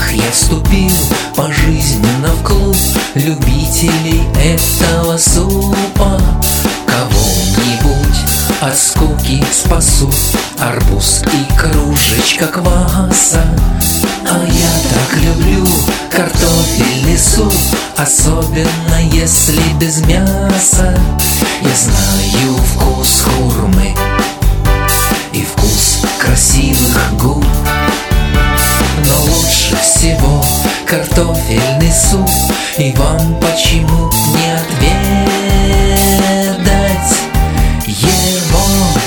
Эх, я вступил пожизненно в клуб любителей этого супа. Кого-нибудь от скуки спасут арбуз и кружечка кваса. А я так люблю картофельный суп, особенно если без мяса. Я знаю вкус хурмы и вкус красивых губ, но лучше всего картофельный суп, и вам почему не отведать его?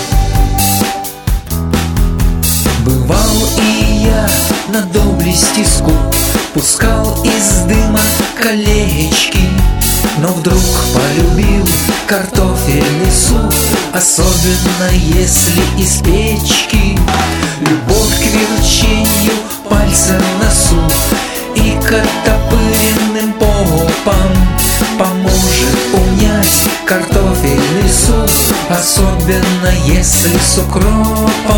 Бывал и я на доблести скуп, пускал из дыма колечки, но вдруг полюбил картофельный суп, особенно если из печки. Любовь к верчению пальца на суп и к оттопыренным попам поможет унять картофельный суп, особенно если с укропом.